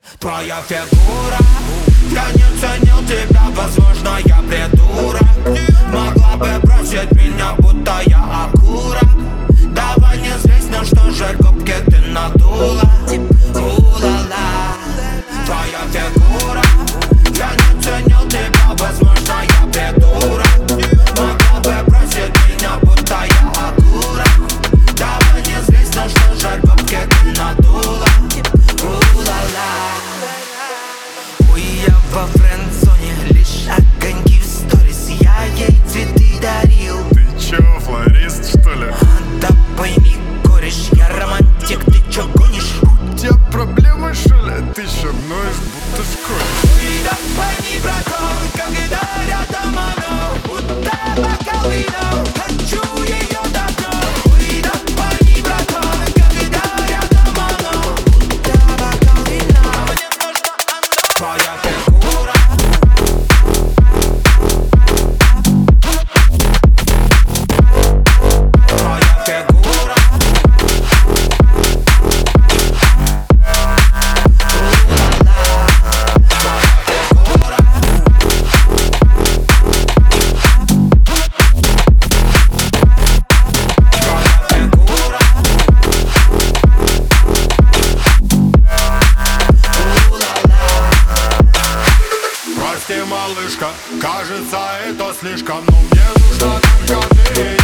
Твоя фигура, я не ценил тебя, возможно, я придурок. Могла бы бросить меня, будто я окурок. Давай не злись, ну что же губки ты надула. У-ла-ла. Твоя фигура, я не ценил тебя, возможно, я придурок. Могла бы бросить меня, будто я окурок. Давай не злись, ну что же губки ты надула. У-ла-ла. Ой, я во френдзоне, лишь огоньки в сторис. Я ей цветы дарил. Ты чё, флорист, что ли? Да пойми, кореш, я романтик, ты чё гонишь? У тебя проблемы, что ли? Ты чё, ноешь, будто школьник? Ой, да пойми, братан, когда рядом оно, будто бокал вина, хочу её давно. Ой, да пойми, братан, когда рядом оно, будто бокал вина, мне нужна она. Твоя фигура, твоя фигура. Прости, малышка, кажется, это слишком, но мне нужна только ты.